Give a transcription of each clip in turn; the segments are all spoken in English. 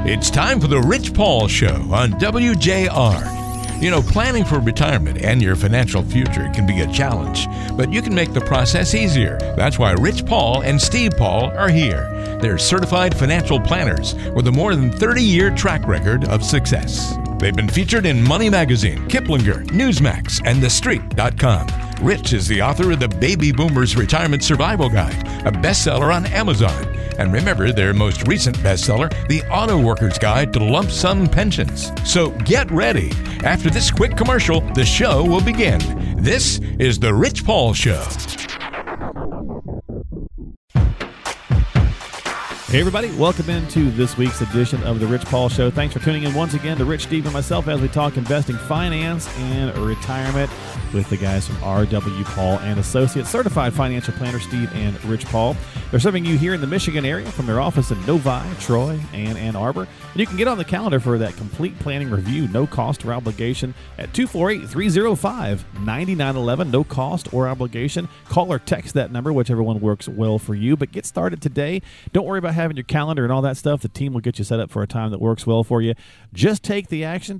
It's time for the Rich Paul Show on WJR. You know, planning for retirement and your financial future can be a challenge, but you can make the process easier. That's why Rich Paul and Steve Paul are here. They're certified financial planners with a more than 30-year track record of success. They've been featured in Money Magazine, Kiplinger, Newsmax, and TheStreet.com. Rich is the author of the Baby Boomers Retirement Survival Guide, a bestseller on Amazon. And remember their most recent bestseller, The Auto Worker's Guide to Lump Sum Pensions. So get ready. After this quick commercial, the show will begin. This is The Rich Paul Show. Hey everybody, welcome into this week's edition of The Rich Paul Show. Thanks for tuning in once again to Rich, Steve, and myself as we talk investing, finance, and retirement with the guys from R.W. Paul and Associates, certified financial planner Steve and Rich Paul. They're serving you here in the Michigan area from their office in Novi, Troy, and Ann Arbor. And you can get on the calendar for that complete planning review, no cost or obligation, at 248-305-9911. No cost or obligation. Call or text that number, whichever one works well for you. But get started today. Don't worry about having your calendar and all that stuff. The team will get you set up for a time that works well for you. Just take the action,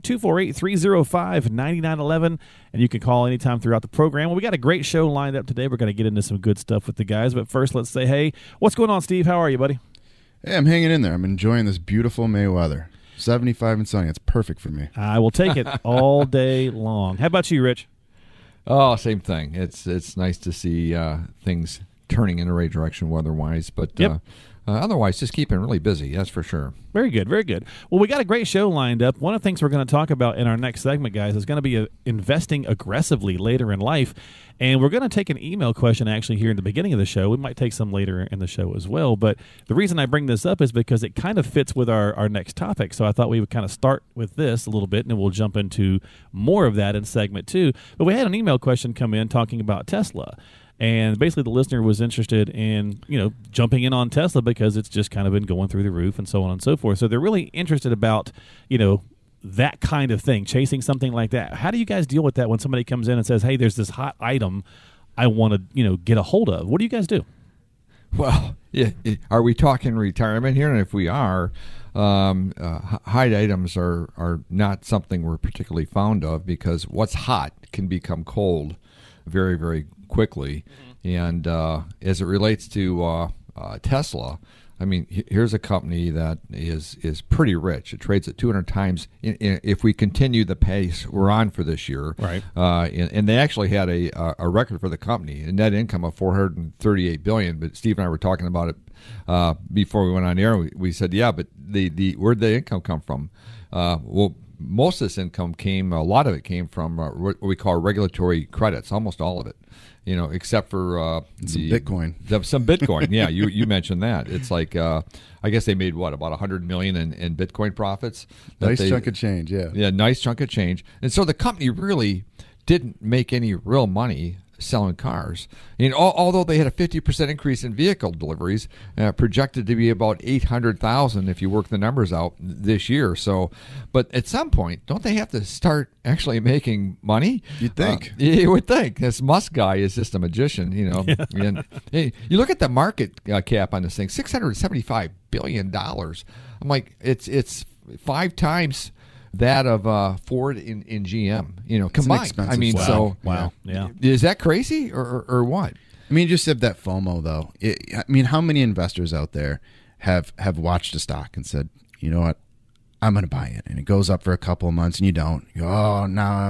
248-305-9911, and you can call anytime throughout the program. Well, we got a great show lined up today. We're going to get into some good stuff with the guys. But first, let's say, hey, what's going on, Steve? How are you, buddy? Hey, I'm hanging in there. I'm enjoying this beautiful May weather. 75 and sunny. It's perfect for me. I will take it all day long. How about you, Rich? Oh, same thing. It's nice to see things turning in the right direction weather-wise, but Yep. Otherwise, just keeping really busy, that's for sure. Very good, very good. Well, we got a great show lined up. One of the things we're going to talk about in our next segment, guys, is going to be investing aggressively later in life. And we're going to take an email question actually here in the beginning of the show. We might take some later in the show as well. But the reason I bring this up is because it kind of fits with our next topic. So I thought we would kind of start with this a little bit, and then we'll jump into more of that in segment 2. But we had an email question come in talking about Tesla. And basically the listener was interested in, jumping in on Tesla because it's just kind of been going through the roof and so on and so forth. So they're really interested about, that kind of thing, chasing something like that. How do you guys deal with that when somebody comes in and says, hey, there's this hot item I want to, get a hold of? What do you guys do? Well, are we talking retirement here? And if we are, hot items are not something we're particularly fond of because what's hot can become cold very, very quickly. And as it relates to Tesla, I mean, here's a company that is pretty rich. It trades at 200 times. If we continue the pace we're on for this year, right? And they actually had a record for the company, a net income of $438 billion. But Steve and I were talking about it before we went on air. We said, yeah, but where'd the income come from? Well, most of this income a lot of it came from what we call regulatory credits, almost all of it. Except for some Bitcoin. Some Bitcoin, yeah. You mentioned that. It's like I guess they made about $100 million in Bitcoin profits. Nice chunk of change, yeah. Yeah, nice chunk of change. And so the company really didn't make any real money selling cars. Although they had a 50% increase in vehicle deliveries, projected to be about 800,000 if you work the numbers out this year. So, but at some point, don't they have to start actually making money? You'd think. You would think. This Musk guy is just a magician, And hey, you look at the market cap on this thing, $675 billion. I'm like, it's 5 times that of Ford in GM, combined. I mean, wow. Yeah. Is that crazy or what? I mean, you just have that FOMO, though. How many investors out there have watched a stock and said, you know what, I'm going to buy it, and it goes up for a couple of months, and you don't. You go, oh, no,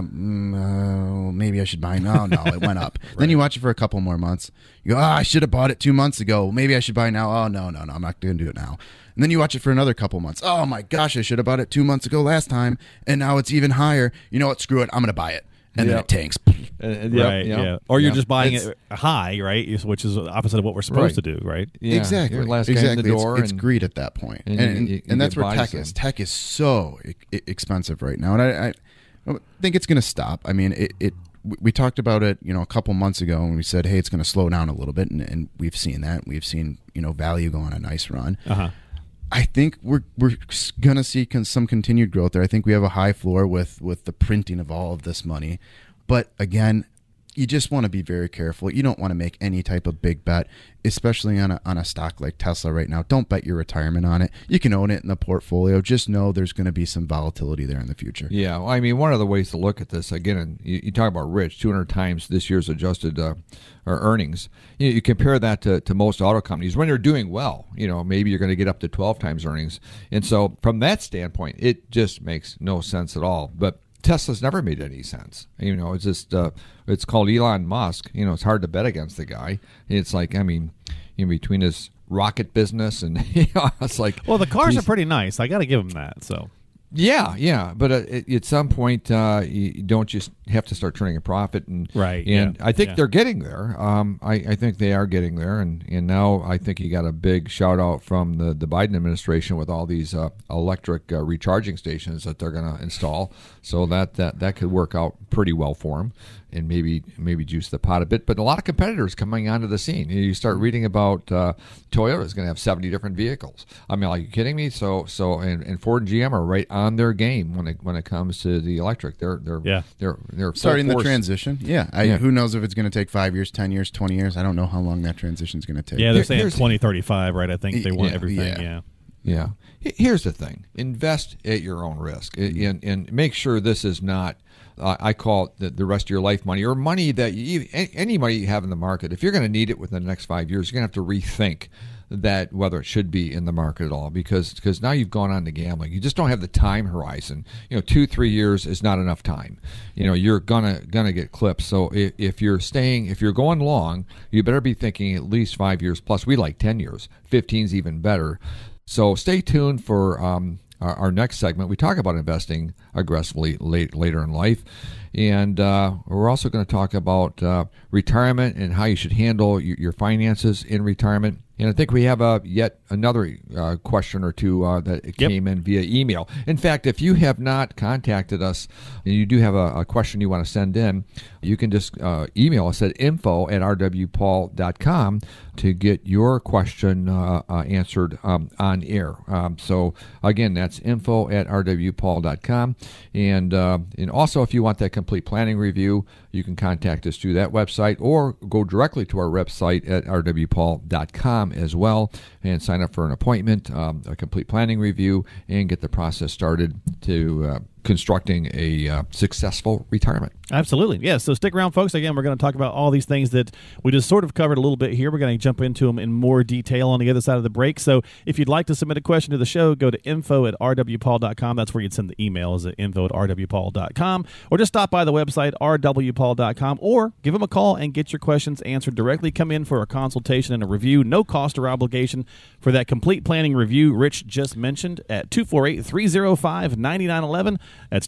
maybe I should buy it. No, it went up. Right. Then you watch it for a couple more months. You go, oh, I should have bought it 2 months ago. Maybe I should buy it now. Oh, no, I'm not going to do it now. And then you watch it for another couple months. Oh, my gosh, I should have bought it 2 months ago last time, and now it's even higher. You know what? Screw it. I'm going to buy it. And then it tanks. Right, yeah. Or you're just buying it high, right? Which is the opposite of what we're supposed to do, right? Yeah. Exactly. Last guy in the door. It's greed at that point. And that's where tech is. Tech is so expensive right now. And I think it's going to stop. I mean, we talked about it, a couple months ago, and we said, hey, it's going to slow down a little bit. And we've seen that. We've seen, value go on a nice run. Uh-huh. I think we're going to see some continued growth there. I think we have a high floor with the printing of all of this money. But again, you just want to be very careful. You don't want to make any type of big bet, especially on a stock like Tesla right now. Don't bet your retirement on it. You can own it in the portfolio. Just know there's going to be some volatility there in the future. Yeah, well, I mean, one of the ways to look at this, again, and you talk about Rich, 200 times this year's adjusted or earnings. You compare that to most auto companies when they're doing well. Maybe you're going to get up to 12 times earnings. And so from that standpoint, it just makes no sense at all. But Tesla's never made any sense. It's just it's called Elon Musk. It's hard to bet against the guy. It's like, I mean, in between his rocket business and it's like, well, the cars are pretty nice. I got to give him that. So yeah, but at some point, you don't just have to start turning a profit, and right. And yeah. I think yeah. they're getting there. I think they are getting there, and now I think you got a big shout out from the Biden administration with all these electric recharging stations that they're going to install, so that could work out pretty well for them, and maybe juice the pot a bit. But a lot of competitors coming onto the scene. You start reading about Toyota's going to have 70 different vehicles. I mean, are you kidding me? So and Ford and GM are right on their game when it comes to the electric. They're starting the transition. Yeah, who knows if it's going to take 5 years, 10 years, 20 years? I don't know how long that transition is going to take. Yeah, they're saying 2035, right? I think they want everything. Yeah. Here's the thing: invest at your own risk, and make sure this is not. I call it the rest of your life money, or money that any money you have in the market. If you're going to need it within the next 5 years, you're going to have to rethink that whether it should be in the market at all, because now you've gone on to gambling. You just don't have the time horizon. 2-3 years is not enough time. You're gonna get clipped. So if you're going long, you better be thinking at least 5 years plus. We like 10 years. 15's even better. So stay tuned for our next segment. We talk about investing aggressively later in life. And we're also going to talk about retirement and how you should handle your finances in retirement. And I think we have yet another question or two that came in via email. In fact, if you have not contacted us and you do have a question you want to send in, you can just email us at info@rwpaul.com to get your question answered on air. So again, that's info@rwpaul.com. And also, if you want that complete planning review, you can contact us through that website or go directly to our website at rwpaul.com as well and sign up for an appointment, a complete planning review, and get the process started to constructing a successful retirement. Absolutely. Yeah, so stick around, folks. Again, we're going to talk about all these things that we just sort of covered a little bit here. We're going to jump into them in more detail on the other side of the break. So if you'd like to submit a question to the show, go to info@rwpaul.com. That's where you'd send the email, is at info@rwpaul.com. Or just stop by the website, rwpaul.com, or give them a call and get your questions answered directly. Come in for a consultation and a review. No cost or obligation for that complete planning review Rich just mentioned at 248-305-9911. That's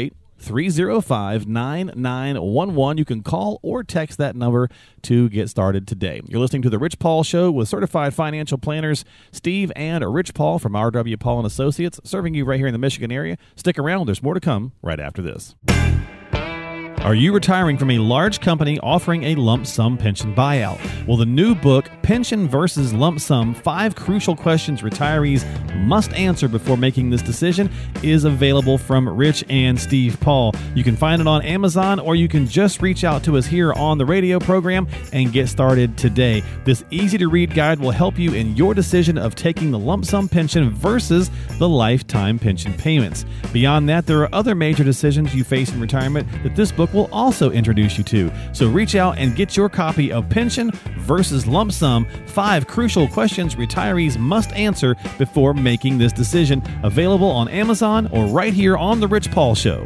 248-305-9911. You can call or text that number to get started today. You're listening to The Rich Paul Show with certified financial planners Steve and Rich Paul from R.W. Paul & Associates, serving you right here in the Michigan area. Stick around. There's more to come right after this. Are you retiring from a large company offering a lump sum pension buyout? Well, the new book, Pension versus Lump Sum, 5 Crucial Questions Retirees Must Answer Before Making This Decision, is available from Rich and Steve Paul. You can find it on Amazon, or you can just reach out to us here on the radio program and get started today. This easy-to-read guide will help you in your decision of taking the lump sum pension versus the lifetime pension payments. Beyond that, there are other major decisions you face in retirement that this book will also introduce you to. So reach out and get your copy of Pension versus Lump Sum, 5 Crucial Questions Retirees Must Answer Before Making This Decision. Available on Amazon or right here on The Rich Paul Show.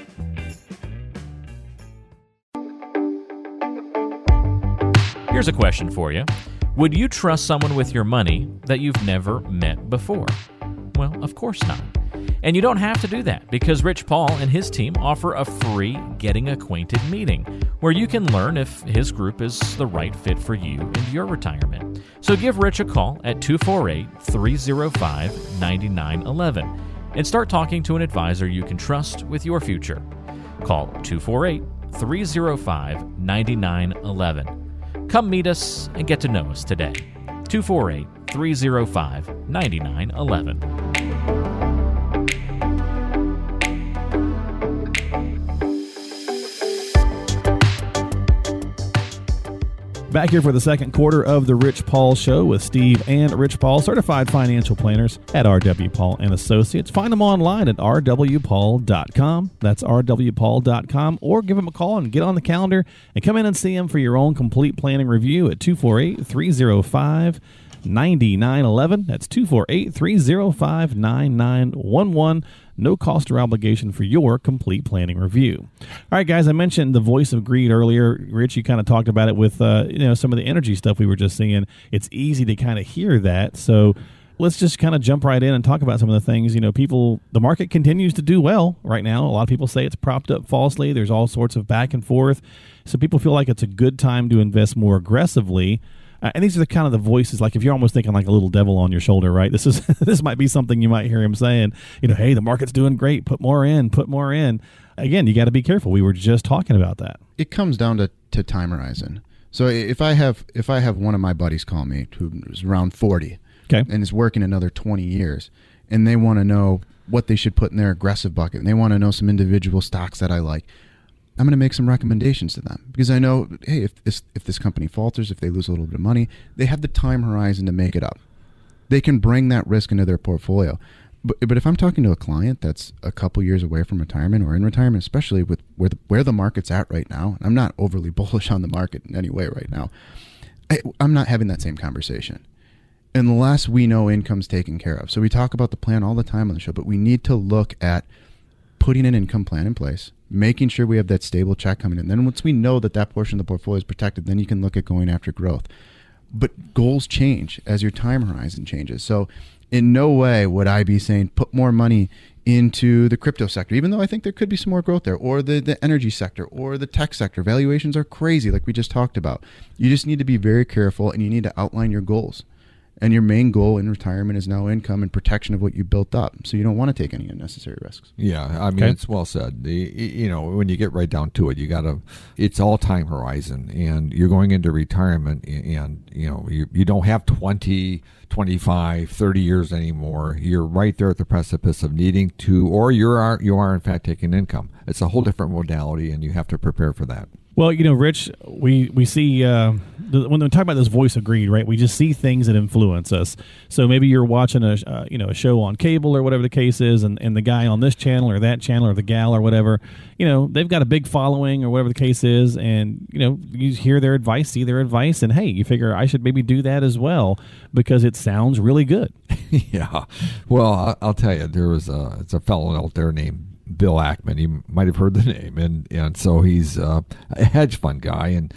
Here's a question for you. Would you trust someone with your money that you've never met before? Well, of course not. And you don't have to do that, because Rich Paul and his team offer a free Getting Acquainted meeting where you can learn if his group is the right fit for you and your retirement. So give Rich a call at 248-305-9911 and start talking to an advisor you can trust with your future. Call 248-305-9911. Come meet us and get to know us today. 248-305-9911. Back here for the second quarter of the Rich Paul Show with Steve and Rich Paul, certified financial planners at R.W. Paul & Associates. Find them online at rwpaul.com. That's rwpaul.com, or give them a call and get on the calendar and come in and see them for your own complete planning review at 248-305-9911. That's 248-305-9911. No cost or obligation for your complete planning review. All right, guys, I mentioned the voice of greed earlier. Rich, you kind of talked about it with some of the energy stuff we were just seeing. It's easy to kind of hear that. So let's just kind of jump right in and talk about some of the things. The market continues to do well right now. A lot of people say it's propped up falsely. There's all sorts of back and forth. So people feel like it's a good time to invest more aggressively. And these are the kind of the voices, like if you're almost thinking like a little devil on your shoulder, right? This might be something you might hear him saying, hey, the market's doing great. Put more in. Again, you got to be careful. We were just talking about that. It comes down to time horizon. So if I have one of my buddies call me who's around 40, okay, and is working another 20 years, and they want to know what they should put in their aggressive bucket, and they want to know some individual stocks that I like, I'm going to make some recommendations to them, because I know, hey, if this company falters, if they lose a little bit of money, they have the time horizon to make it up. They can bring that risk into their portfolio. But if I'm talking to a client that's a couple years away from retirement or in retirement, especially with where the market's at right now, I'm not overly bullish on the market in any way right now, I'm not having that same conversation unless we know income's taken care of. So we talk about the plan all the time on the show, but we need to look at putting an income plan in place, making sure we have that stable check coming in. Then once we know that portion of the portfolio is protected, then you can look at going after growth. But goals change as your time horizon changes. So in no way would I be saying put more money into the crypto sector, even though I think there could be some more growth there, or the energy sector, or the tech sector. Valuations are crazy, like we just talked about. You just need to be very careful, and you need to outline your goals. And your main goal in retirement is now income and protection of what you built up. So you don't want to take any unnecessary risks. Yeah, I mean, It's well said. When you get right down to it, it's all time horizon, and you're going into retirement, and you don't have 20, 25, 30 years anymore. You're right there at the precipice of needing to, or you are in fact taking income. It's a whole different modality, and you have to prepare for that. Well, Rich, we see when we talk about this voice of greed, right? We just see things that influence us. So maybe you're watching a show on cable or whatever the case is, and the guy on this channel or that channel or the gal or whatever, they've got a big following or whatever the case is, and you hear their advice, see their advice, and hey, you figure I should maybe do that as well because it sounds really good. Yeah. Well, I'll tell you, it's a fellow out there named Bill Ackman. You might have heard the name, and so he's a hedge fund guy, and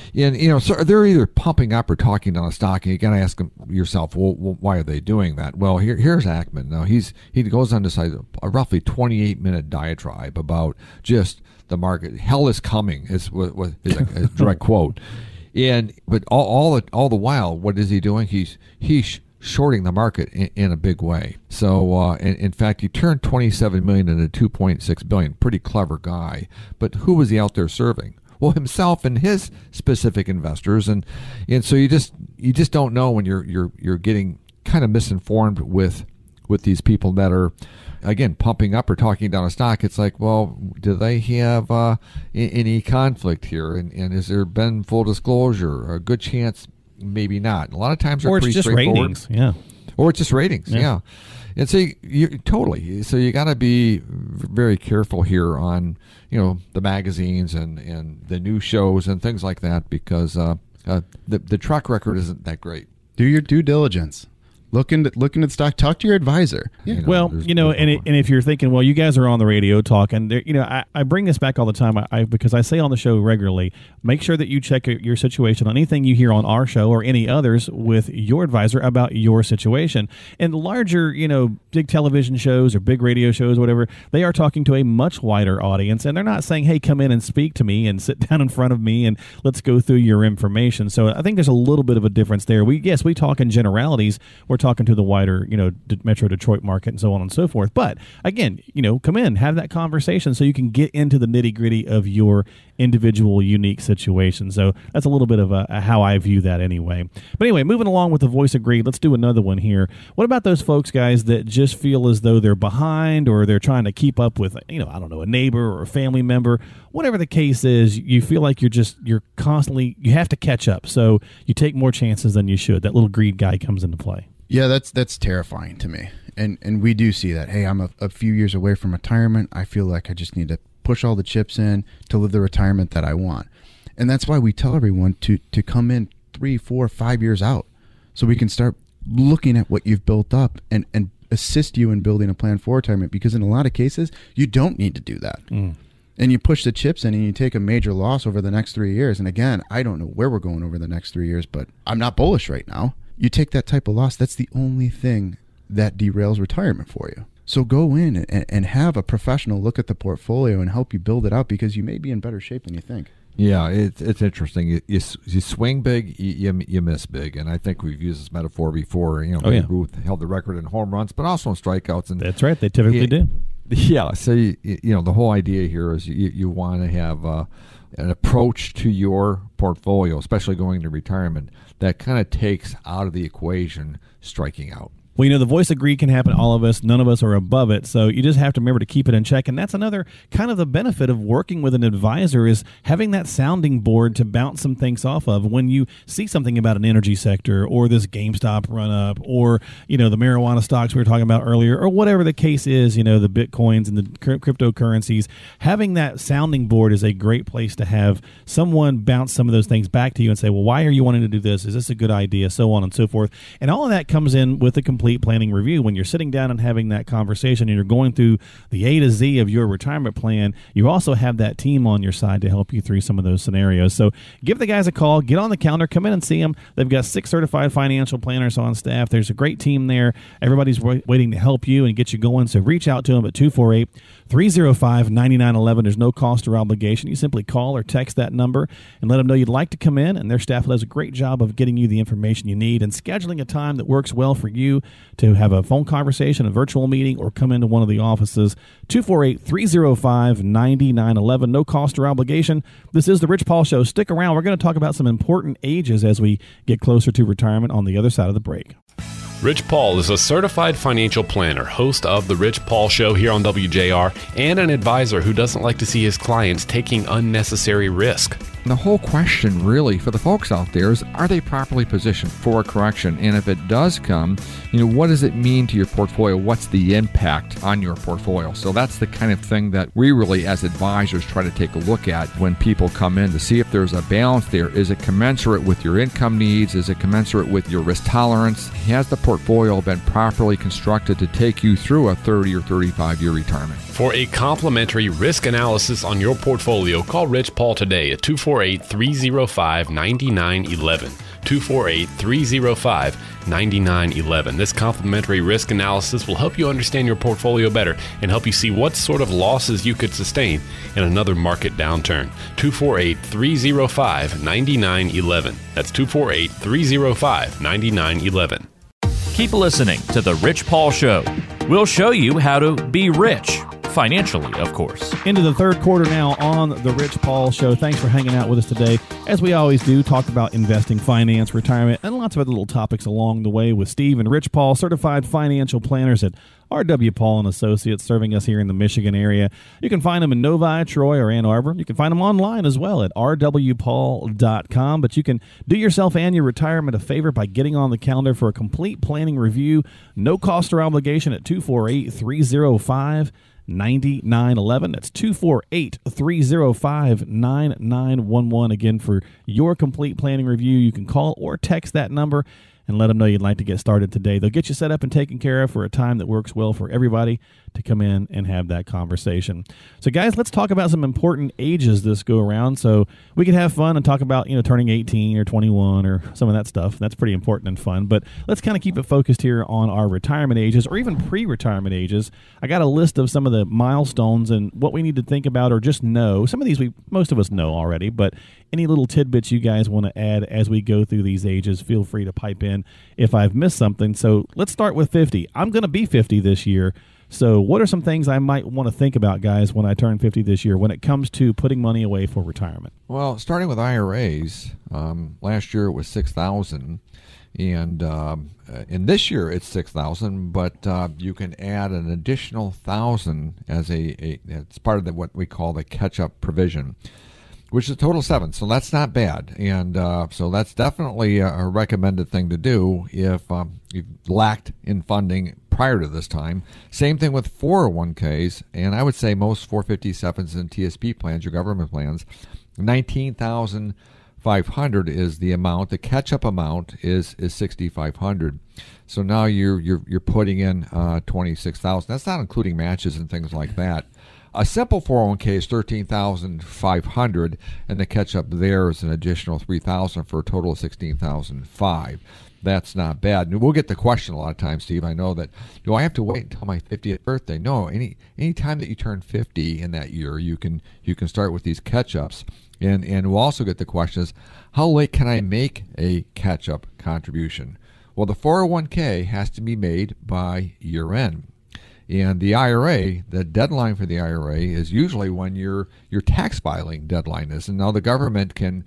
so they're either pumping up or talking down a stock, and you got to ask yourself, well, why are they doing that? Well, here's Ackman. Now he goes on to a roughly 28-minute diatribe about just the market. Hell is coming is a direct quote, but all the while, what is he doing? He's shorting the market in a big way. So, in fact, he turned $27 million into $2.6 billion. Pretty clever guy. But who was he out there serving? Well, himself and his specific investors, and so you just don't know when you're getting kind of misinformed with these people that are, again, pumping up or talking down a stock. It's like, well, do they have any conflict here? And has there been full disclosure? A good chance. Maybe not. A lot of times they're pretty straightforward. Ratings, yeah. Or it's just ratings, yeah. And so So you got to be very careful here on the magazines and the news shows and things like that, because the track record isn't that great. Do your due diligence. Look into the stock. Talk to your advisor. Yeah. And if you're thinking, well, you guys are on the radio talking, I bring this back all the time because I say on the show regularly, make sure that you check your situation on anything you hear on our show or any others with your advisor about your situation. And larger, big television shows or big radio shows, whatever, they are talking to a much wider audience, and they're not saying, hey, come in and speak to me and sit down in front of me and let's go through your information. So I think there's a little bit of a difference there. We talk in generalities. We're talking to the wider, Metro Detroit market and so on and so forth. But again, come in, have that conversation so you can get into the nitty gritty of your individual unique situation. So that's a little bit of how I view that anyway. But anyway, moving along with the voice of greed, let's do another one here. What about those folks, guys, that just feel as though they're behind or they're trying to keep up with, I don't know, a neighbor or a family member, whatever the case is, you feel like you're constantly, you have to catch up. So you take more chances than you should. That little greed guy comes into play. Yeah, that's terrifying to me. And we do see that. Hey, I'm a few years away from retirement. I feel like I just need to push all the chips in to live the retirement that I want. And that's why we tell everyone to come in 3, 4, 5 years out so we can start looking at what you've built up and assist you in building a plan for retirement, because in a lot of cases, you don't need to do that. And you push the chips in and you take a major loss over the next 3 years. And again, I don't know where we're going over the next 3 years, but I'm not bullish right now. You take that type of loss, that's the only thing that derails retirement for you. So go in and have a professional look at the portfolio and help you build it out, because you may be in better shape than you think. Yeah, it's interesting. You swing big, you miss big, and I think we've used this metaphor before. Babe Ruth held the record in home runs, but also in strikeouts. And that's right, they typically do. Yeah, so the whole idea here is you want to have an approach to your portfolio, especially going into retirement, that kind of takes out of the equation striking out. Well, the voice of greed can happen to all of us. None of us are above it. So you just have to remember to keep it in check. And that's another kind of the benefit of working with an advisor, is having that sounding board to bounce some things off of when you see something about an energy sector or this GameStop run up or, the marijuana stocks we were talking about earlier, or whatever the case is, the Bitcoins and the cryptocurrencies. Having that sounding board is a great place to have someone bounce some of those things back to you and say, well, why are you wanting to do this? Is this a good idea? So on and so forth. And all of that comes in with a complete planning review. When you're sitting down and having that conversation and you're going through the A to Z of your retirement plan, you also have that team on your side to help you through some of those scenarios. So give the guys a call, get on the calendar, come in and see them. They've got 6 certified financial planners on staff. There's a great team there. Everybody's waiting to help you and get you going. So reach out to them at 248-305-9911. There's no cost or obligation. You simply call or text that number and let them know you'd like to come in, and their staff does a great job of getting you the information you need and scheduling a time that works well for you to have a phone conversation, a virtual meeting, or come into one of the offices. 248-305-9911. No cost or obligation. This is the Rich Paul Show. Stick around. We're going to talk about some important ages as we get closer to retirement on the other side of the break. Rich Paul is a certified financial planner, host of The Rich Paul Show here on WJR, and an advisor who doesn't like to see his clients taking unnecessary risk. The whole question really for the folks out there is, are they properly positioned for a correction? And if it does come, what does it mean to your portfolio? What's the impact on your portfolio? So that's the kind of thing that we really as advisors try to take a look at when people come in to see if there's a balance there. Is it commensurate with your income needs? Is it commensurate with your risk tolerance? Has the portfolio been properly constructed to take you through a 30 or 35-year retirement? For a complimentary risk analysis on your portfolio, call Rich Paul today at 248-305-9911. 248-305-9911. This complimentary risk analysis will help you understand your portfolio better and help you see what sort of losses you could sustain in another market downturn. 248-305-9911. That's 248-305-9911. Keep listening to The Rich Paul Show. We'll show you how to be rich, financially, of course. Into the third quarter now on The Rich Paul Show. Thanks for hanging out with us today. As we always do, talk about investing, finance, retirement, and lots of other little topics along the way with Steve and Rich Paul, certified financial planners at R.W. Paul & Associates, serving us here in the Michigan area. You can find them in Novi, Troy, or Ann Arbor. You can find them online as well at rwpaul.com. But you can do yourself and your retirement a favor by getting on the calendar for a complete planning review. No cost or obligation at 248-305-9911. That's 248-305-9911. Again, for your complete planning review, you can call or text that number and let them know you'd like to get started today. They'll get you set up and taken care of for a time that works well for everybody to come in and have that conversation. So, guys, let's talk about some important ages this go around. So we can have fun and talk about, turning 18 or 21 or some of that stuff. That's pretty important and fun. But let's kind of keep it focused here on our retirement ages or even pre-retirement ages. I got a list of some of the milestones and what we need to think about or just know. Some of these most of us know already, but any little tidbits you guys want to add as we go through these ages, feel free to pipe in. determine if I've missed something. So let's start with 50. I'm going to be 50 this year. So what are some things I might want to think about, guys, when I turn 50 this year when it comes to putting money away for retirement? Well, starting with IRAs, last year it was $6,000, and in this year it's $6,000, but you can add an additional $1,000 as it's part of what we call the catch-up provision, which is a total of $7,000. So that's not bad, and so that's definitely a recommended thing to do if you've lacked in funding prior to this time. Same thing with 401ks, and I would say most 457s and TSP plans, your government plans, $19,500 is the amount. The catch-up amount is $6,500. So now you're putting in $26,000. That's not including matches and things like that. A simple 401k is $13,500, and the catch-up there is an additional $3,000 for a total of $16,500. That's not bad. And we'll get the question a lot of times, Steve. I know that, do I have to wait until my 50th birthday? No. Any time that you turn 50 in that year, you can start with these catch-ups. And we'll also get the question is, how late can I make a catch-up contribution? Well, the 401k has to be made by year end. And the IRA, the deadline for the IRA is usually when your tax filing deadline is. And now the government can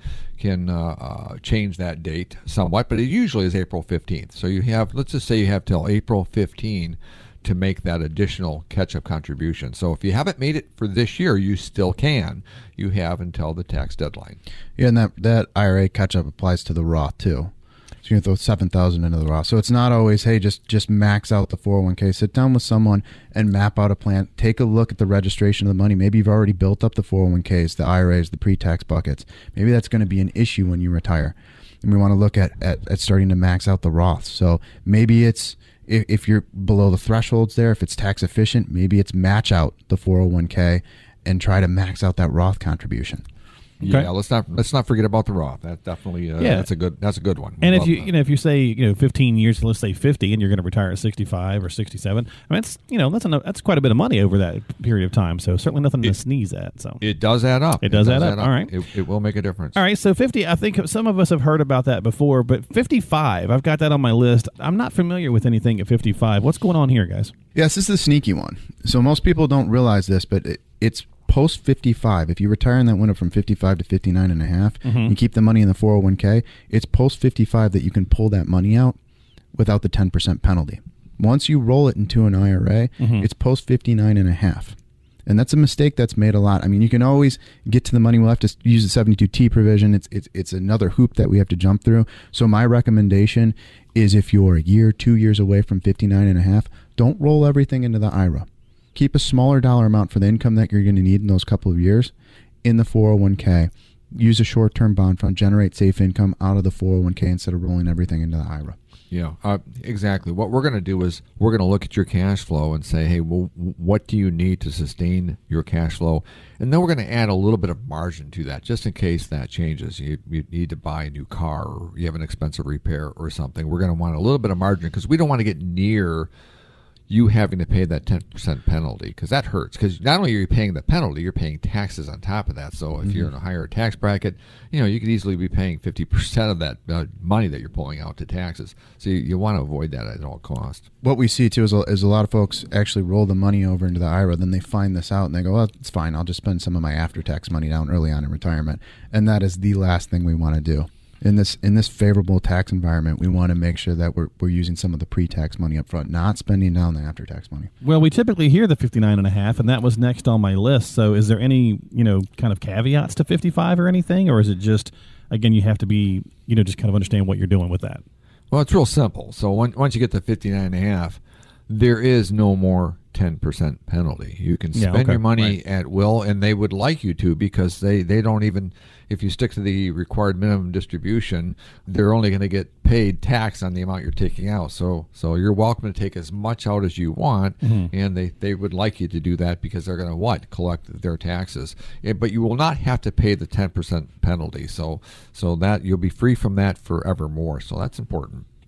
change that date somewhat, but it usually is April 15th. So you have, let's just say you have till April 15 to make that additional catch-up contribution. So if you haven't made it for this year, you still can. You have until the tax deadline. Yeah, and that IRA catch-up applies to the Roth too. So you're going to throw $7,000 into the Roth. So it's not always, hey, just max out the 401k. Sit down with someone and map out a plan. Take a look at the registration of the money. Maybe you've already built up the 401ks, the IRAs, the pre-tax buckets. Maybe that's going to be an issue when you retire. And we want to look at starting to max out the Roth. So maybe it's, if you're below the thresholds there, if it's tax efficient, maybe it's match out the 401k and try to max out that Roth contribution. Okay. Yeah, let's not forget about the Roth. That definitely that's a good one. And if if you say 15 years, let's say 50, and you're going to retire at 65 or 67, I mean that's quite a bit of money over that period of time. So certainly nothing to sneeze at. So it does add up. It does add up. All right, it will make a difference. All right, so 50. I think some of us have heard about that before, but 55, I've got that on my list. I'm not familiar with anything at 55. What's going on here, guys? Yes, this is the sneaky one. So most people don't realize this, but it's post 55. If you retire in that window from 55 to 59 and a half, you keep the money in the 401k, it's post 55 that you can pull that money out without the 10% penalty. Once you roll it into an IRA, it's post 59 and a half. And that's a mistake that's made a lot. I mean, you can always get to the money. We'll have to use the 72T provision. It's another hoop that we have to jump through. So my recommendation is if you're a year, 2 years away from 59 and a half, don't roll everything into the IRA. Keep a smaller dollar amount for the income that you're going to need in those couple of years in the 401k. Use a short-term bond fund. Generate safe income out of the 401k instead of rolling everything into the IRA. Yeah, exactly. What we're going to do is we're going to look at your cash flow and say, hey, well, what do you need to sustain your cash flow? And then we're going to add a little bit of margin to that just in case that changes. You need to buy a new car or you have an expensive repair or something. We're going to want a little bit of margin because we don't want to get near you having to pay that 10% penalty because that hurts. Because not only are you paying the penalty, you're paying taxes on top of that. So if you're in a higher tax bracket, you could easily be paying 50% of that money that you're pulling out to taxes. So you want to avoid that at all costs. What we see too is a lot of folks actually roll the money over into the IRA. Then they find this out and they go, well, it's fine. I'll just spend some of my after-tax money down early on in retirement. And that is the last thing we want to do. In this favorable tax environment, we want to make sure that we're using some of the pre-tax money up front, not spending down the after-tax money. Well, we typically hear the 59 and a half, and that was next on my list. So is there any, kind of caveats to 55 or anything? Or is it just, again, you have to be, just kind of understand what you're doing with that? Well, it's real simple. So once you get to 59 and a half, there is no more 10% penalty. You can spend your money at will, and they would like you to because they don't even, if you stick to the required minimum distribution, they're only going to get paid tax on the amount you're taking out. So you're welcome to take as much out as you want, and they would like you to do that because they're going to collect their taxes. But you will not have to pay the 10% penalty. So that you'll be free from that forevermore. So that's important.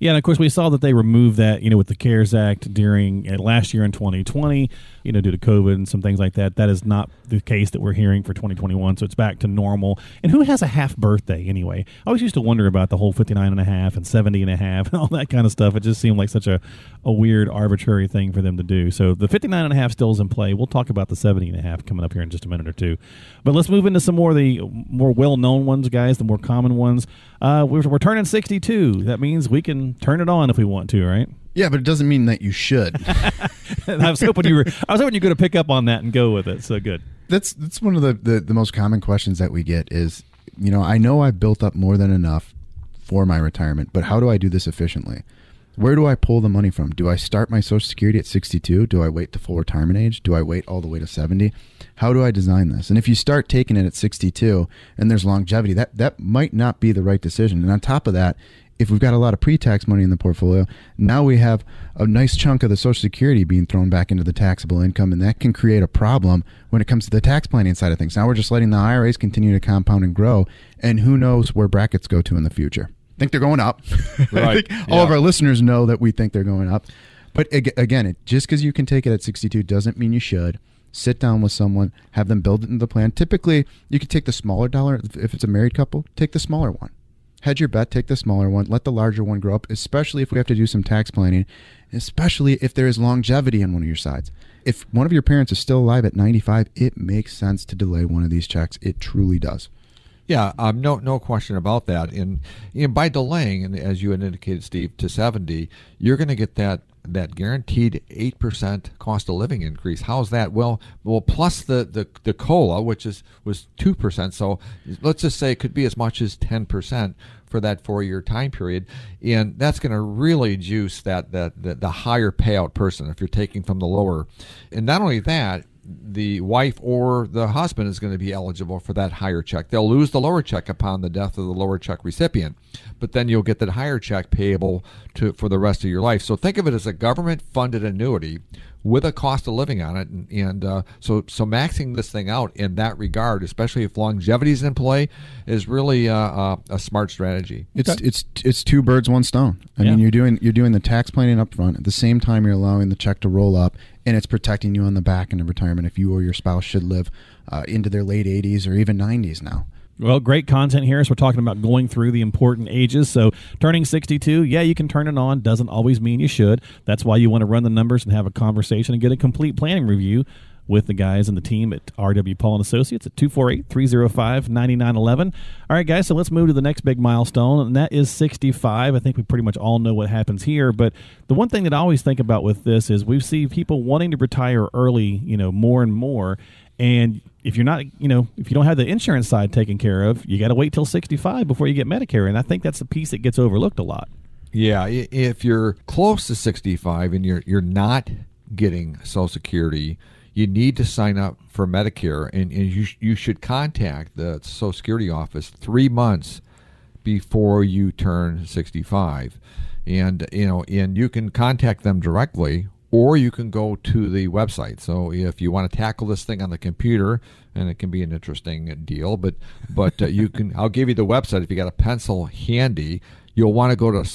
Yeah, and of course we saw that they removed that, with the CARES Act during last year in 2020, due to COVID and some things like that. That is not the case that we're hearing for 2021, so it's back to normal. And who has a half birthday anyway? I always used to wonder about the whole 59 and a half and 70 and a half and all that kind of stuff. It just seemed like such a weird, arbitrary thing for them to do. So the 59 and a half still is in play. We'll talk about the 70 and a half coming up here in just a minute or two. But let's move into some more of the more well-known ones, guys, the more common ones. We're turning 62. That means we can turn it on if we want to, right? Yeah, but it doesn't mean that you should. I was hoping you were going to pick up on that and go with it. So good. That's one of the most common questions that we get is, I know I've built up more than enough for my retirement, but how do I do this efficiently? Where do I pull the money from? Do I start my Social Security at 62? Do I wait to full retirement age? Do I wait all the way to 70? How do I design this? And if you start taking it at 62 and there's longevity, that might not be the right decision. And on top of that, if we've got a lot of pre-tax money in the portfolio, now we have a nice chunk of the Social Security being thrown back into the taxable income, and that can create a problem when it comes to the tax planning side of things. Now we're just letting the IRAs continue to compound and grow, and who knows where brackets go to in the future. I think they're going up. Right. I think all of our listeners know that we think they're going up. But again, just because you can take it at 62 doesn't mean you should. Sit down with someone, have them build it into the plan. Typically, you can take the smaller dollar. If it's a married couple, take the smaller one. Hedge your bet, take the smaller one, let the larger one grow up, especially if we have to do some tax planning, especially if there is longevity on one of your sides. If one of your parents is still alive at 95, it makes sense to delay one of these checks. It truly does. Yeah, no question about that. And by delaying, and as you had indicated, Steve, to 70, you're going to get that guaranteed 8% cost of living increase. How's that? Well, plus the COLA, which was 2%. So let's just say it could be as much as 10% for that 4-year time period, and that's going to really juice the higher payout person if you're taking from the lower. And not only that, the wife or the husband is going to be eligible for that higher check. They'll lose the lower check upon the death of the lower check recipient, but then you'll get that higher check payable for the rest of your life. So think of it as a government-funded annuity with a cost of living on it, and so maxing this thing out in that regard, especially if longevity is in play, is really a smart strategy. It's two birds, one stone. I mean, you're doing the tax planning up front. At the same time, you're allowing the check to roll up, and it's protecting you on the back end of retirement if you or your spouse should live into their late 80s or even 90s now. Well, great content here. So we're talking about going through the important ages. So turning 62, yeah, you can turn it on. Doesn't always mean you should. That's why you want to run the numbers and have a conversation and get a complete planning review with the guys and the team at R.W. Paul & Associates at 248-305-9911. All right, guys, so let's move to the next big milestone, and that is 65. I think we pretty much all know what happens here, but the one thing that I always think about with this is we see people wanting to retire early, more and more, and if you're not, if you don't have the insurance side taken care of, you got to wait till 65 before you get Medicare, and I think that's the piece that gets overlooked a lot. Yeah, if you're close to 65 and you're not getting Social Security, you need to sign up for Medicare, and you should contact the Social Security office 3 months before you turn 65, and you can contact them directly, or you can go to the website. So if you want to tackle this thing on the computer, and it can be an interesting deal, but you can. I'll give you the website if you got a pencil handy. You'll want to go to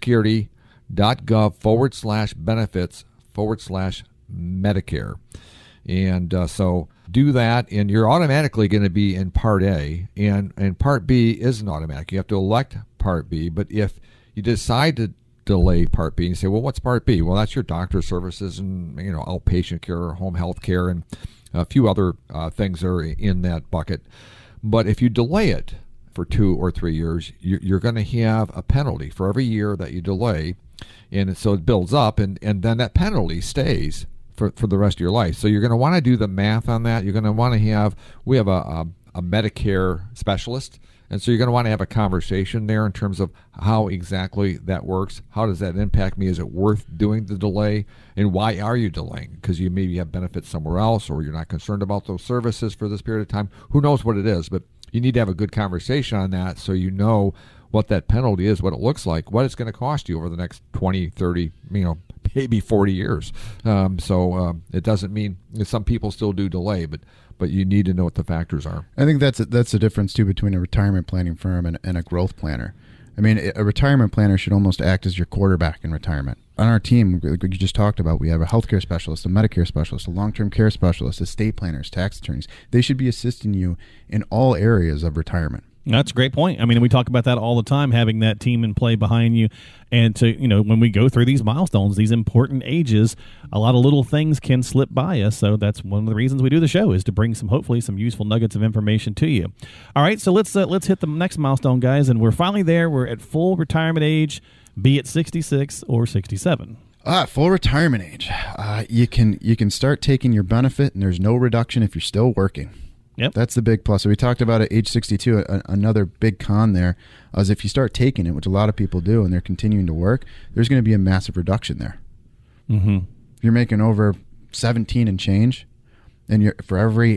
socialsecurity.gov/benefits/Medicare. And so do that, and you're automatically going to be in Part A, and Part B isn't automatic. You have to elect Part B, but if you decide to delay Part B and you say, well, what's Part B? Well, that's your doctor services and outpatient care, home health care, and a few other things are in that bucket. But if you delay it for 2 or 3 years, you're going to have a penalty for every year that you delay, and so it builds up, and then that penalty stays for the rest of your life. So you're going to want to do the math on that. You're going to want to have, we have a Medicare specialist, and so you're going to want to have a conversation there in terms of how exactly that works. How does that impact me? Is it worth doing the delay? And why are you delaying? Because you maybe have benefits somewhere else, or you're not concerned about those services for this period of time. Who knows what it is, but you need to have a good conversation on that so you know what that penalty is, what it looks like, what it's going to cost you over the next 20, 30, maybe 40 years. So it doesn't mean some people still do delay, but you need to know what the factors are. I think that's the difference too between a retirement planning firm and a growth planner. I mean, a retirement planner should almost act as your quarterback in retirement. On our team, like you just talked about, we have a healthcare specialist, a Medicare specialist, a long-term care specialist, estate planners, tax attorneys. They should be assisting you in all areas of retirement. That's a great point. I mean, we talk about that all the time, having that team in play behind you. And to, when we go through these milestones, these important ages, a lot of little things can slip by us. So that's one of the reasons we do the show, is to bring hopefully some useful nuggets of information to you. All right, so let's hit the next milestone, guys. And we're finally there. We're at full retirement age, be it 66 or 67. Full retirement age. You can start taking your benefit, and there's no reduction if you're still working. Yep. That's the big plus. So we talked about at age 62, another big con there is if you start taking it, which a lot of people do, and they're continuing to work, there's going to be a massive reduction there. Mm-hmm. If you're making over 17 and change, and for every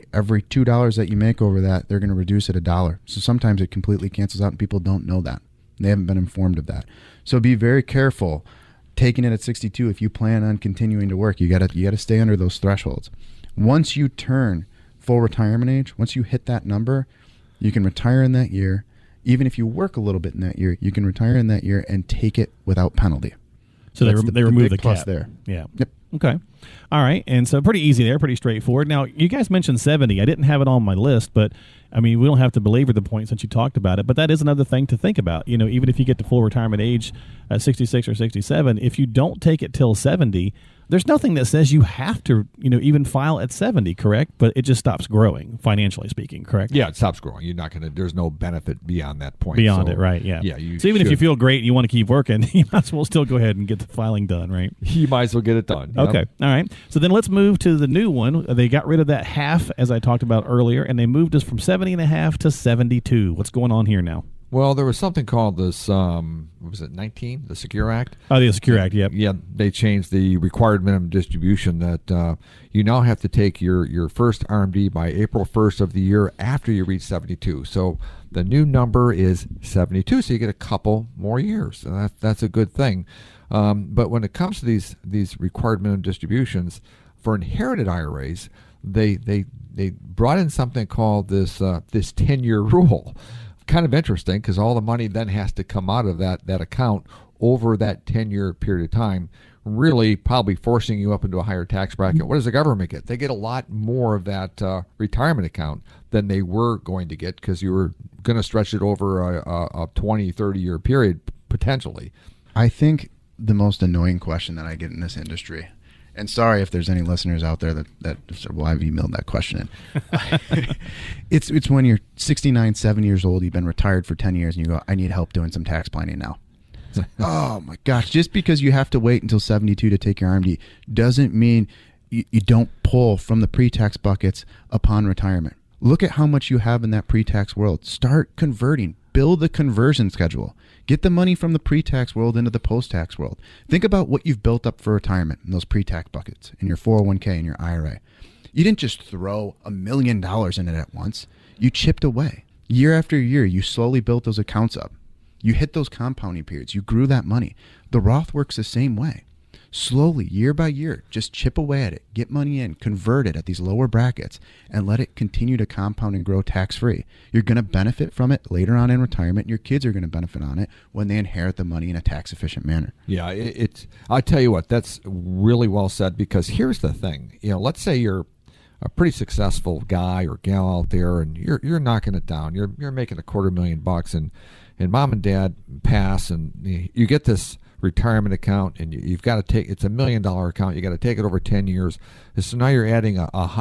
$2 that you make over that, they're going to reduce it $1. So sometimes it completely cancels out, and people don't know that. They haven't been informed of that. So be very careful taking it at 62 if you plan on continuing to work. You got to stay under those thresholds. Once you turn full retirement age, once you hit that number, you can retire in that year. Even if you work a little bit in that year, you can retire in that year and take it without penalty. So they remove the plus cap there. Yeah. Yep. Okay. All right. And so pretty easy there, pretty straightforward. Now, you guys mentioned 70. I didn't have it on my list, but I mean, we don't have to belabor the point since you talked about it, but that is another thing to think about. Even if you get to full retirement age at 66 or 67, if you don't take it till 70, there's nothing that says you have to, even file at 70, correct? But it just stops growing, financially speaking, correct? Yeah, it stops growing. You're not going to. There's no benefit beyond that point. Beyond it, right? Yeah. Yeah. So even if you feel great and you want to keep working, you might as well still go ahead and get the filing done, right? You might as well get it done. Okay. Yep. All right. So then let's move to the new one. They got rid of that half, as I talked about earlier, and they moved us from 70.5 to 72. What's going on here now? Well, there was something called this, what was it, 19, the Secure Act? Oh, the Secure Act, yep. Yeah, they changed the required minimum distribution that you now have to take your first RMD by April 1st of the year after you reach 72. So the new number is 72, so you get a couple more years. And that's a good thing. But when it comes to these required minimum distributions, for inherited IRAs, they brought in something called this 10-year rule. Kind of interesting because all the money then has to come out of that account over that 10-year period of time, really probably forcing you up into a higher tax bracket. What does the government get? They get a lot more of that retirement account than they were going to get because you were going to stretch it over a 20, 30-year period potentially. I think the most annoying question that I get in this industry, and sorry if there's any listeners out there that said, well, I've emailed that question in. It's when you're 69, 70 years old, you've been retired for 10 years, and you go, I need help doing some tax planning now. It's like, oh, my gosh. Just because you have to wait until 72 to take your RMD doesn't mean you don't pull from the pre-tax buckets upon retirement. Look at how much you have in that pre-tax world. Start converting. Build a conversion schedule. Get the money from the pre-tax world into the post-tax world. Think about what you've built up for retirement in those pre-tax buckets, in your 401k, in your IRA. You didn't just throw $1 million in it at once. You chipped away. Year after year, you slowly built those accounts up. You hit those compounding periods. You grew that money. The Roth works the same way. Slowly, year by year, just chip away at it. Get money in, convert it at these lower brackets, and let it continue to compound and grow tax-free. You're going to benefit from it later on in retirement. Your kids are going to benefit on it when they inherit the money in a tax-efficient manner. Yeah, I tell you what, that's really well said, because here's the thing. Let's say you're a pretty successful guy or gal out there, and you're knocking it down. You're making $250,000, and mom and dad pass, and you get this retirement account, and you've got to take, it's $1 million account, you got to take it over 10 years. So now you're adding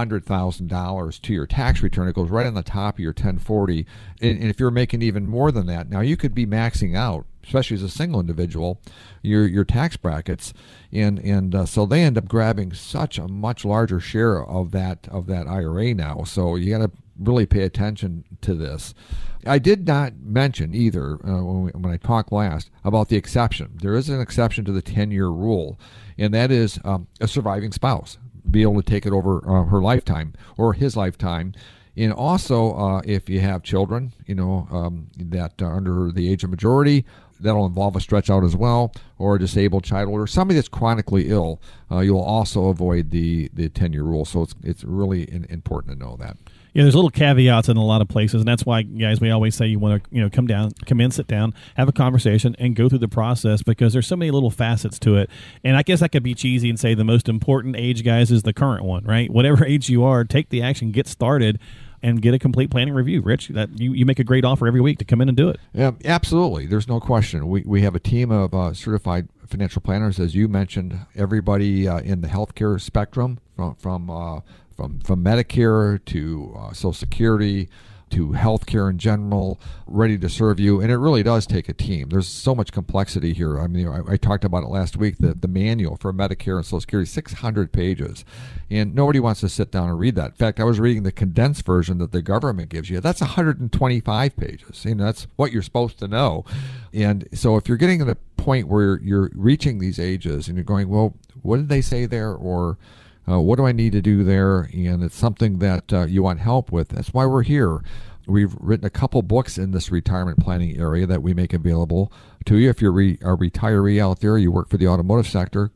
$100,000 to your tax return. It goes right on the top of your 1040. And if you're making even more than that, now you could be maxing out, especially as a single individual, your tax brackets, and so they end up grabbing such a much larger share of that IRA now. So you got to really pay attention to this. I did not mention either when I talked last about the exception. There is an exception to the 10-year rule, and that is a surviving spouse be able to take it over her lifetime or his lifetime. And also, if you have children, that are under the age of majority, that'll involve a stretch out as well, or a disabled child, or somebody that's chronically ill. You'll also avoid the 10-year rule. So it's really important to know that. Yeah, there's little caveats in a lot of places, and that's why, guys, we always say you want to, come in, sit down, have a conversation, and go through the process, because there's so many little facets to it. And I guess I could be cheesy and say the most important age, guys, is the current one, right? Whatever age you are, take the action, get started, and get a complete planning review. Rich, that you make a great offer every week to come in and do it. Yeah, absolutely. There's no question. We have a team of certified financial planners, as you mentioned. Everybody in the healthcare spectrum, from Medicare to Social Security to healthcare in general, ready to serve you. And it really does take a team. There's so much complexity here. I mean, I talked about it last week, the manual for Medicare and Social Security, 600 pages. And nobody wants to sit down and read that. In fact, I was reading the condensed version that the government gives you. That's 125 pages. That's what you're supposed to know. And so if you're getting to the point where you're reaching these ages and you're going, well, what did they say there? Or what do I need to do there? And it's something that you want help with. That's why we're here. We've written a couple books in this retirement planning area that we make available to you. If you're a retiree out there, you work for the automotive sector,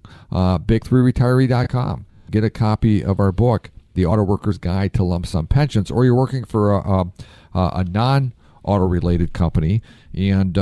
big3retiree.com. Get a copy of our book, The Auto Worker's Guide to Lump Sum Pensions, or you're working for a non-auto related company, and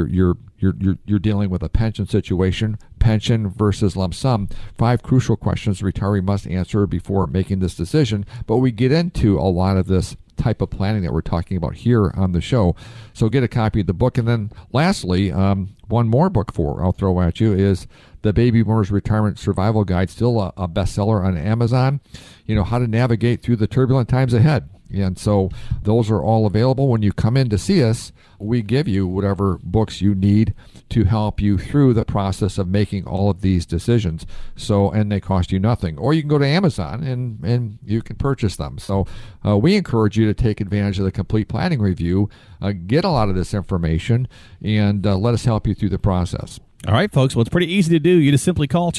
you're dealing with a pension situation, pension versus lump sum. 5 crucial questions the retiree must answer before making this decision. But we get into a lot of this type of planning that we're talking about here on the show. So get a copy of the book. And then lastly, one more book I'll throw at you is the Baby Boomers Retirement Survival Guide, still a bestseller on Amazon. How to navigate through the turbulent times ahead. And so those are all available. When you come in to see us, we give you whatever books you need to help you through the process of making all of these decisions. And they cost you nothing. Or you can go to Amazon and you can purchase them. So we encourage you to take advantage of the complete planning review, get a lot of this information, and let us help you through the process. All right, folks. Well, it's pretty easy to do. You just simply call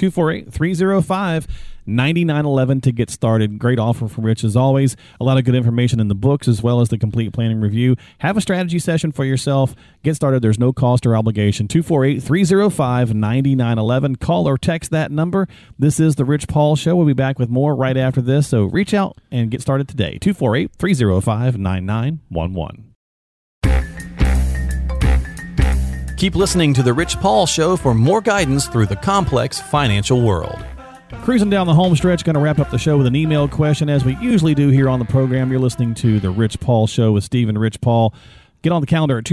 248-305-9911 to get started. Great offer from Rich as always. A lot of good information in the books as well as the complete planning review. Have a strategy session for yourself. Get started. There's no cost or obligation. 248-305-9911. Call or text that number. This is The Rich Paul Show. We'll be back with more right after this. So reach out and get started today. 248-305-9911. Keep listening to The Rich Paul Show for more guidance through the complex financial world. Cruising down the home stretch, going to wrap up the show with an email question, as we usually do here on the program. You're listening to The Rich Paul Show with Steve and Rich Paul. Get on the calendar at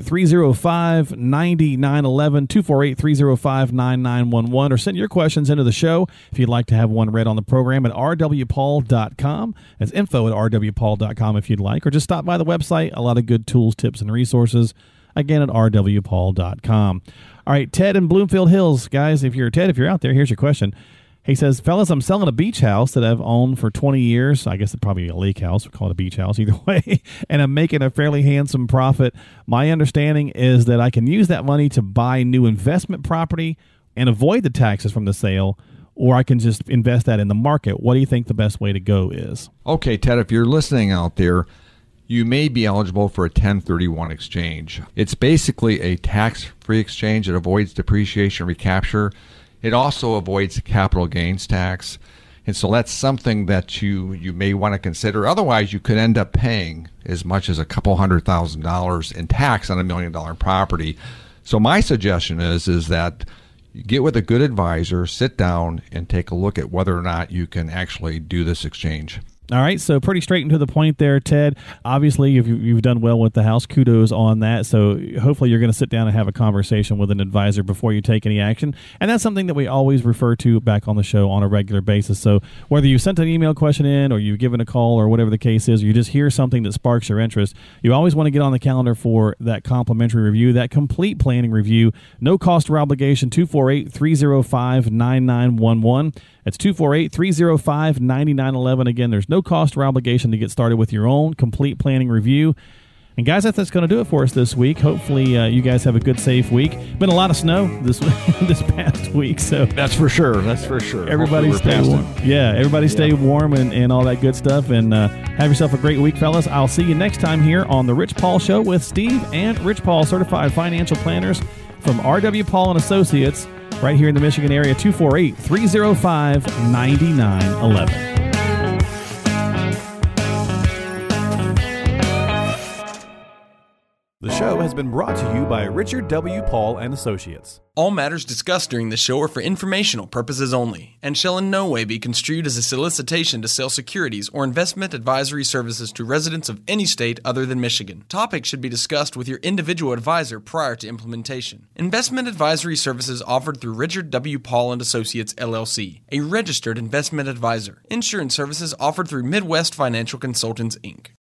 248-305-9911, 248-305-9911, or send your questions into the show if you'd like to have one read on the program at rwpaul.com. That's info at rwpaul.com if you'd like, or just stop by the website. A lot of good tools, tips, and resources. Again, at rwpaul.com. All right, Ted in Bloomfield Hills. Guys, if you're out there, here's your question. He says, fellas, I'm selling a beach house that I've owned for 20 years. I guess it's probably a lake house. We call it a beach house either way. And I'm making a fairly handsome profit. My understanding is that I can use that money to buy new investment property and avoid the taxes from the sale, or I can just invest that in the market. What do you think the best way to go is? Okay, Ted, if you're listening out there, you may be eligible for a 1031 exchange. It's basically a tax-free exchange. It avoids depreciation recapture. It also avoids capital gains tax. And so that's something that you may want to consider. Otherwise, you could end up paying as much as a couple $100,000 in tax on $1 million property. So my suggestion is that you get with a good advisor, sit down, and take a look at whether or not you can actually do this exchange. All right, so pretty straight and to the point there, Ted. Obviously, you've done well with the house. Kudos on that. So hopefully you're going to sit down and have a conversation with an advisor before you take any action. And that's something that we always refer to back on the show on a regular basis. So whether you sent an email question in or you've given a call or whatever the case is, or you just hear something that sparks your interest, you always want to get on the calendar for that complimentary review, that complete planning review. No cost or obligation, 248-305-9911. That's 248-305-9911. Again, there's no cost or obligation to get started with your own complete planning review. And guys, that's going to do it for us this week. Hopefully you guys have a good, safe week. Been a lot of snow this past week, so That's for sure. Everybody stay warm. Yeah, everybody stay warm and all that good stuff. And have yourself a great week, fellas. I'll see you next time here on The Rich Paul Show with Steve and Rich Paul, certified financial planners. from R.W. Paul and Associates right here in the Michigan area, 248-305-9911. The show has been brought to you by Richard W. Paul and Associates. All matters discussed during the show are for informational purposes only and shall in no way be construed as a solicitation to sell securities or investment advisory services to residents of any state other than Michigan. Topics should be discussed with your individual advisor prior to implementation. Investment advisory services offered through Richard W. Paul and Associates, LLC, a registered investment advisor. Insurance services offered through Midwest Financial Consultants, Inc.